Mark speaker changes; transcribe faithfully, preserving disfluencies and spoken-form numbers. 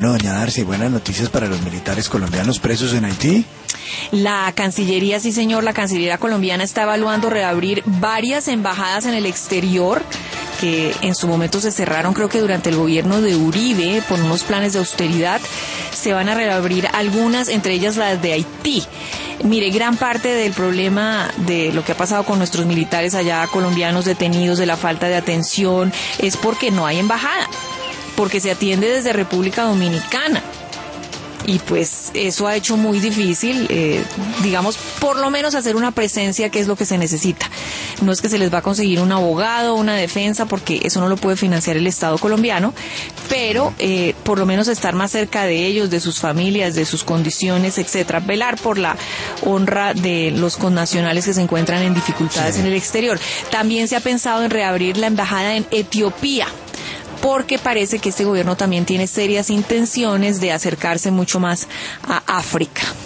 Speaker 1: No, doña Darcy, buenas noticias para los militares colombianos presos en Haití.
Speaker 2: La Cancillería, sí señor, la Cancillería colombiana está evaluando reabrir varias embajadas en el exterior que en su momento se cerraron, creo que durante el gobierno de Uribe, por unos planes de austeridad. Se van a reabrir algunas, entre ellas las de Haití. Mire, gran parte del problema de lo que ha pasado con nuestros militares allá colombianos detenidos, de la falta de atención, es porque no hay embajada, porque se atiende desde República Dominicana. Y pues eso ha hecho muy difícil, eh, digamos, por lo menos hacer una presencia, que es lo que se necesita. No es que se les va a conseguir un abogado, una defensa, porque eso no lo puede financiar el Estado colombiano, pero eh, por lo menos estar más cerca de ellos, de sus familias, de sus condiciones, etcétera. Velar por la honra de los connacionales que se encuentran en dificultades sí. en el exterior. También se ha pensado en reabrir la embajada en Etiopía, porque parece que este gobierno también tiene serias intenciones de acercarse mucho más a África.